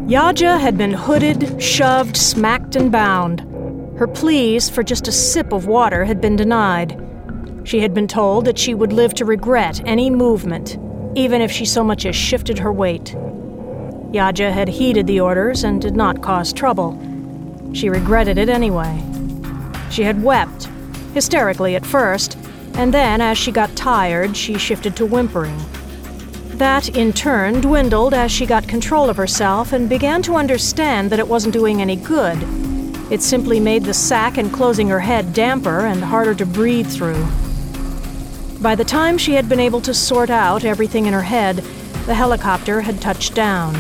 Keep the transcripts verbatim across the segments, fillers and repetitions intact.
Yaja had been hooded, shoved, smacked, and bound. Her pleas for just a sip of water had been denied. She had been told that she would live to regret any movement, even if she so much as shifted her weight. Yaja had heeded the orders and did not cause trouble. She regretted it anyway. She had wept, hysterically at first, and then, as she got tired, she shifted to whimpering. That, in turn, dwindled as she got control of herself and began to understand that it wasn't doing any good. It simply made the sack enclosing her head damper and harder to breathe through. By the time she had been able to sort out everything in her head, the helicopter had touched down.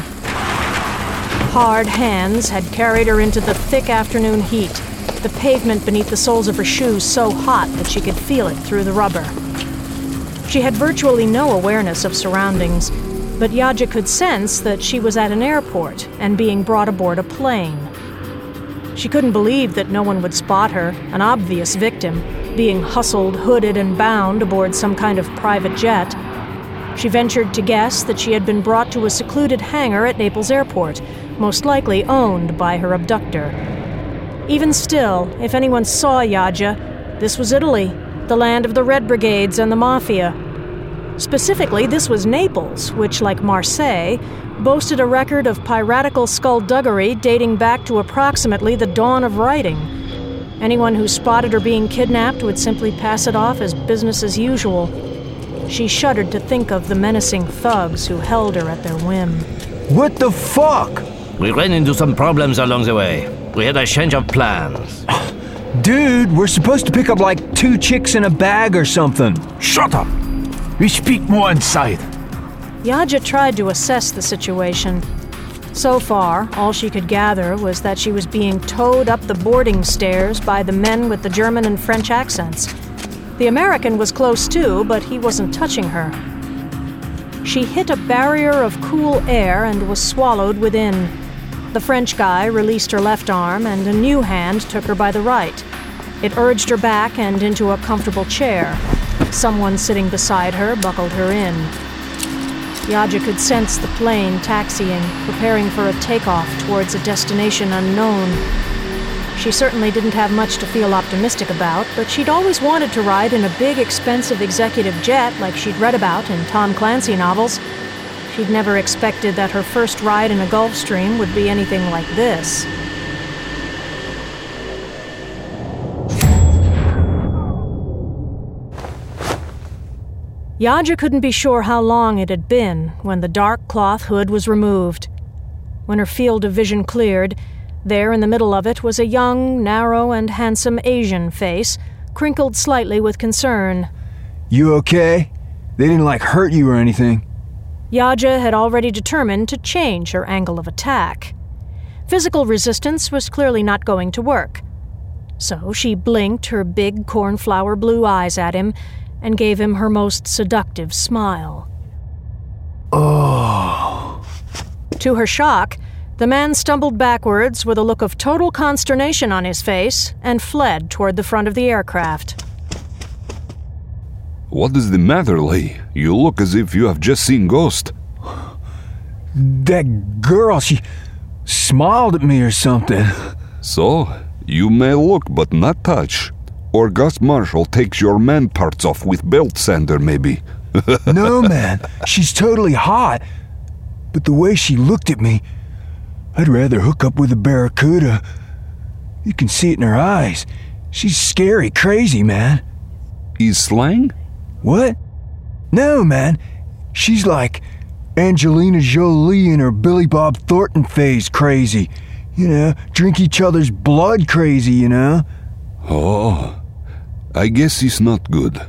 Hard hands had carried her into the thick afternoon heat, the pavement beneath the soles of her shoes so hot that she could feel it through the rubber. She had virtually no awareness of surroundings, but Yaja could sense that she was at an airport and being brought aboard a plane. She couldn't believe that no one would spot her, an obvious victim, being hustled, hooded, and bound aboard some kind of private jet. She ventured to guess that she had been brought to a secluded hangar at Naples Airport, most likely owned by her abductor. Even still, if anyone saw Yaja, this was Italy, the land of the Red Brigades and the Mafia. Specifically, this was Naples, which, like Marseille, boasted a record of piratical skullduggery dating back to approximately the dawn of writing. Anyone who spotted her being kidnapped would simply pass it off as business as usual. She shuddered to think of the menacing thugs who held her at their whim. What the fuck? We ran into some problems along the way. We had a change of plans. Dude, we're supposed to pick up like two chicks in a bag or something. Shut up! We speak more inside. Yaja tried to assess the situation. So far, all she could gather was that she was being towed up the boarding stairs by the men with the German and French accents. The American was close too, but he wasn't touching her. She hit a barrier of cool air and was swallowed within. The French guy released her left arm, and a new hand took her by the right. It urged her back and into a comfortable chair. Someone sitting beside her buckled her in. Yaja could sense the plane taxiing, preparing for a takeoff towards a destination unknown. She certainly didn't have much to feel optimistic about, but she'd always wanted to ride in a big, expensive executive jet like she'd read about in Tom Clancy novels. She'd never expected that her first ride in a Gulfstream would be anything like this. Yaja couldn't be sure how long it had been when the dark cloth hood was removed. When her field of vision cleared, there in the middle of it was a young, narrow, and handsome Asian face, crinkled slightly with concern. You okay? They didn't, like, hurt you or anything? Yaja had already determined to change her angle of attack. Physical resistance was clearly not going to work. So she blinked her big cornflower blue eyes at him and gave him her most seductive smile. Oh. To her shock, the man stumbled backwards with a look of total consternation on his face and fled toward the front of the aircraft. What is the matter, Lee? You look as if you have just seen Ghost. That girl, she smiled at me or something. So, you may look but not touch. Or Gus Marshall takes your man parts off with belt sander, maybe. No, man, she's totally hot. But the way she looked at me, I'd rather hook up with a barracuda. You can see it in her eyes. She's scary crazy, man. Is slang? What? No, man. She's like Angelina Jolie in her Billy Bob Thornton phase crazy. You know, drink each other's blood crazy, you know? Oh, I guess it's not good.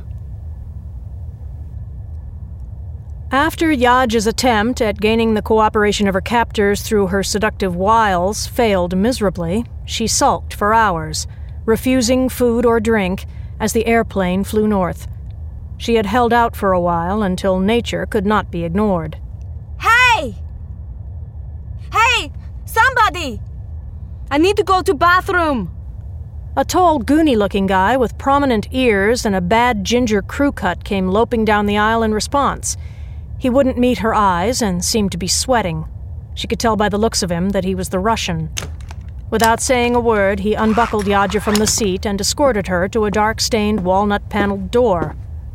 After Yaja's attempt at gaining the cooperation of her captors through her seductive wiles failed miserably, she sulked for hours, refusing food or drink as the airplane flew north. She had held out for a while until nature could not be ignored. Hey! Hey! Somebody! I need to go to bathroom! A tall, goony-looking guy with prominent ears and a bad ginger crew cut came loping down the aisle in response. He wouldn't meet her eyes and seemed to be sweating. She could tell by the looks of him that he was the Russian. Without saying a word, he unbuckled Yadja from the seat and escorted her to a dark-stained, walnut-paneled door.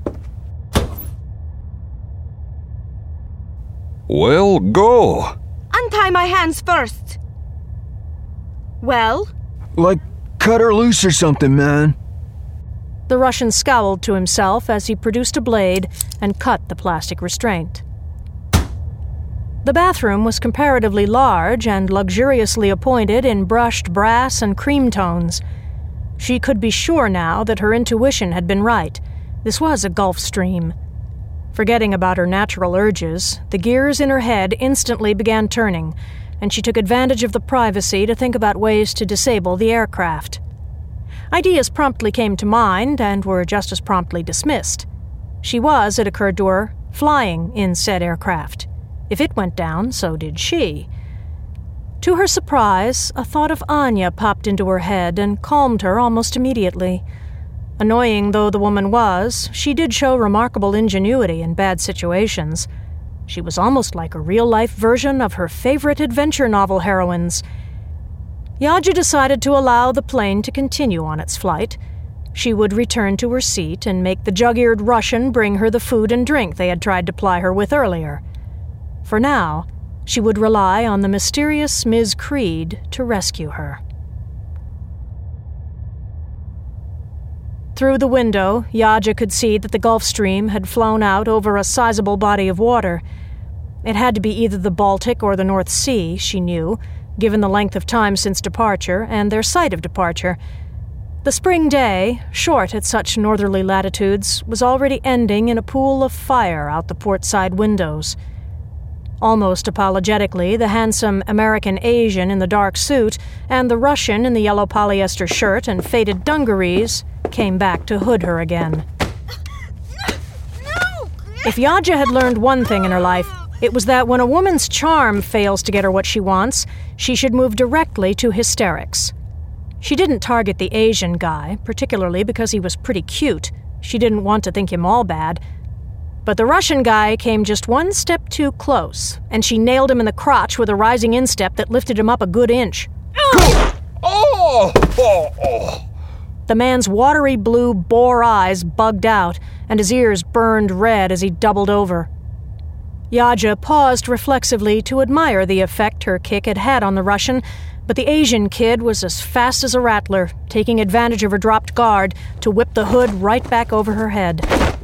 Well, go! Untie my hands first. Well? Like, cut her loose or something, man. The Russian scowled to himself as he produced a blade and cut the plastic restraint. The bathroom was comparatively large and luxuriously appointed in brushed brass and cream tones. She could be sure now that her intuition had been right. This was a Gulf Stream. Forgetting about her natural urges, the gears in her head instantly began turning, and she took advantage of the privacy to think about ways to disable the aircraft. Ideas promptly came to mind and were just as promptly dismissed. She was, it occurred to her, flying in said aircraft. If it went down, so did she. To her surprise, a thought of Anya popped into her head and calmed her almost immediately. Annoying though the woman was, she did show remarkable ingenuity in bad situations. She was almost like a real-life version of her favorite adventure novel heroines. Yadja decided to allow the plane to continue on its flight. She would return to her seat and make the jug-eared Russian bring her the food and drink they had tried to ply her with earlier. For now, she would rely on the mysterious Miz Creed to rescue her. Through the window, Yadja could see that the Gulf Stream had flown out over a sizable body of water. It had to be either the Baltic or the North Sea, she knew, given the length of time since departure and their site of departure. The spring day, short at such northerly latitudes, was already ending in a pool of fire out the port side windows. Almost apologetically, the handsome American Asian in the dark suit and the Russian in the yellow polyester shirt and faded dungarees came back to hood her again. No! If Yadja had learned one thing in her life, it was that when a woman's charm fails to get her what she wants, she should move directly to hysterics. She didn't target the Asian guy, particularly because he was pretty cute. She didn't want to think him all bad. But the Russian guy came just one step too close, and she nailed him in the crotch with a rising instep that lifted him up a good inch. Oh! Oh! Oh! The man's watery blue boar eyes bugged out, and his ears burned red as he doubled over. Yadja paused reflexively to admire the effect her kick had had on the Russian, but the Asian kid was as fast as a rattler, taking advantage of her dropped guard to whip the hood right back over her head.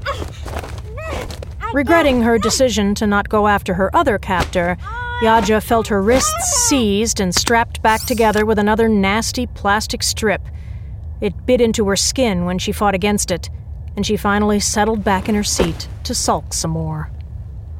Regretting her decision to not go after her other captor, Yadja felt her wrists seized and strapped back together with another nasty plastic strip. It bit into her skin when she fought against it, and she finally settled back in her seat to sulk some more.